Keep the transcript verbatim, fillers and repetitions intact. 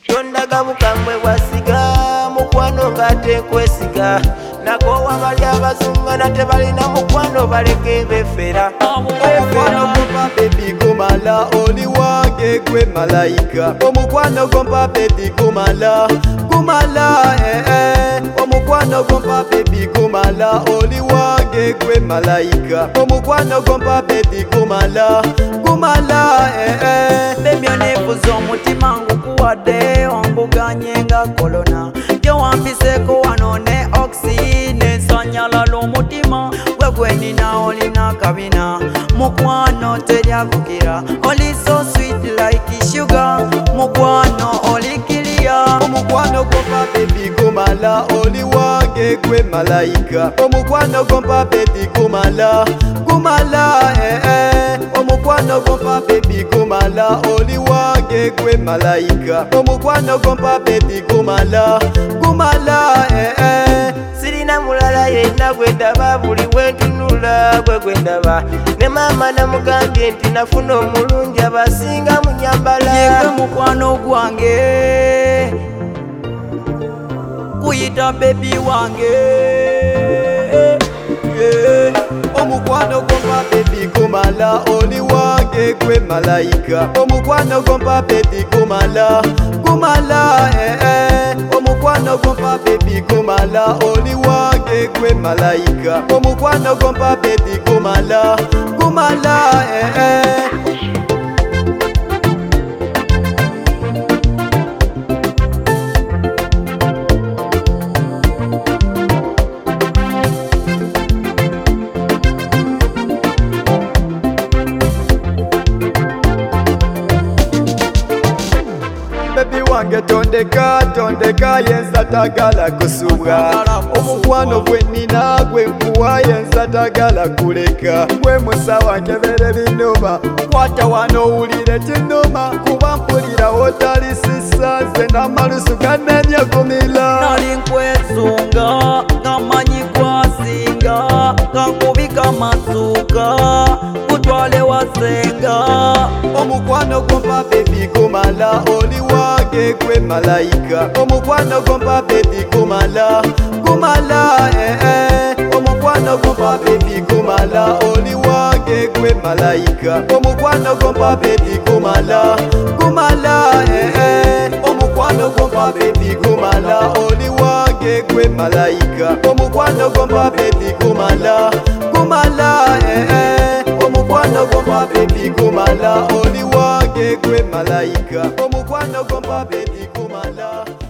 tondagabuka mbwe wasiga mukwano ng'ate nkwesiga nakowa bali abazungana tebalina mukwano baleke befera omukwano gompa baby gumala oli wange gwe malayika omukwano gompa baby gumala gumala eh eh omukwano gompa baby gumala oli wange gwe malayika omukwano gompa baby gumala gumala eh eh baby onifuza omutima ngukuwadde ombuganye nga kolona gyewampiseko wano ne oxy nesanyalala omutima gwe gwenina olina kabina mukwano teryakugira oli so sweet like sugar mukwano oli kiriya omukwano gompa baby gumala oli wange gwe malayika omukwano gompa baby gumala gumala eh eh omukwano gompa baby gumala oli wange gwe malayika omukwano gompa baby gumala gumala eh eh sirina mulala yenna gwe ndaba buli wentunula gwe gwe ndaba ne maama namugambye nti nafuna omulungi abasinga munyambala yegwe mukwano gwange kuyita bebi wange yeah. omukwano gompa baby gumala oli wange gwe malayika omukwano gompa baby gumala gumala eh eh omukwano gompa baby gumala oli wange gwe malayika omukwano gompa baby gumala gumala eh eh baby wange tondeka tondeka yenza tagala kusubwa omukwano gwe nina gwe nkuwa yenza tagala kuleka gwe musawa nkebere binuma kwata wano owulire kinuma kuba mpulira wotali sisa nze n'amalusu gannemyegumira nali nkwesunga ngamanyi kwasinga kankubika masuka kutwale wasenga omukwano gompa baby gumala oli wange gwe malayika omukwano gompa baby gumala gumala eh eh omukwano gompa baby gumala oli wange gwe malayika omukwano gompa baby gumala gumala eh eh omukwano gompa baby gumala oli wange gwe malayika omukwano gompa baby gumala gumala eh eh omukwano gompa baby gumala oli wange gwe malayika omukwano gompa baby gumala